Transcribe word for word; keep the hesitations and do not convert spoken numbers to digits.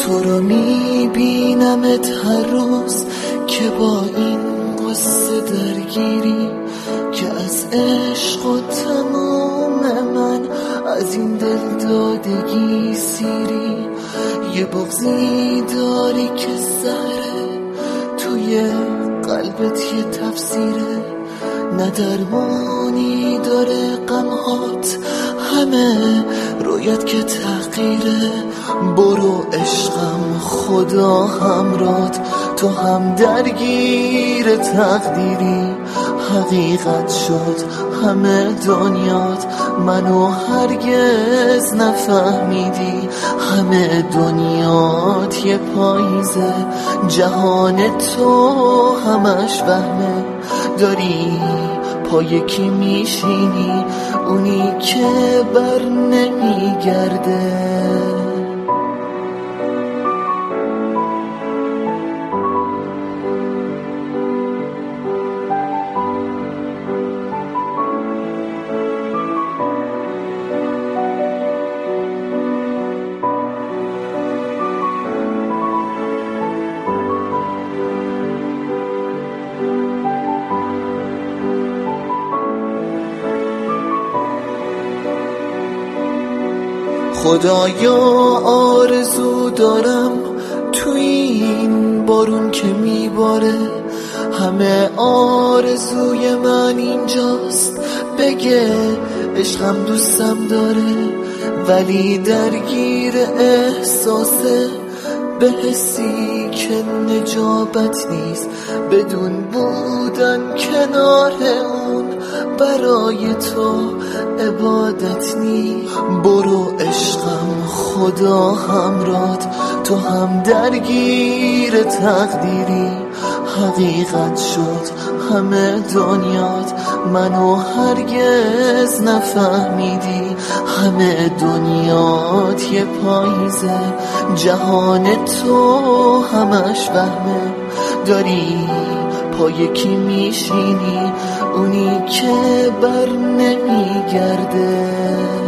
تو رو میبینمت هر روز که با این قصه درگیری، که از عشق و تمام من از این دل دادگی سیری. یه بغضی داری که زهره توی قلبت یه تفسیره، نه درمانی داره غمهات، همه رویت که تغییره. برو عشقم خدا همرات، تو هم درگیر تقدیری. حقیقت شد همه دنیات، منو هرگز نفهمیدی. همه دنیات یه پاییزه، جهان تو همش وهمه. داری پا یکی میشینی، اونی که بر نمیگرده. خدایا آرزو دارم تو این بارون که میباره، همه آرزوی من اینجاست بگه عشقم دوستم داره. ولی درگیر احساسه به حسی که نجابت نیست، بدون بودن کنار اون برای تو عبادت نیست. برو عشقم خدا همرات، تو هم درگیر تقدیری. حقیقت شد همه دنیات، منو هرگز نفهمیدی. همه دنیات یه پاییزه، جهان تو همش وهمه. داری پا یکی میشینی، اونی که بر نمیگرده.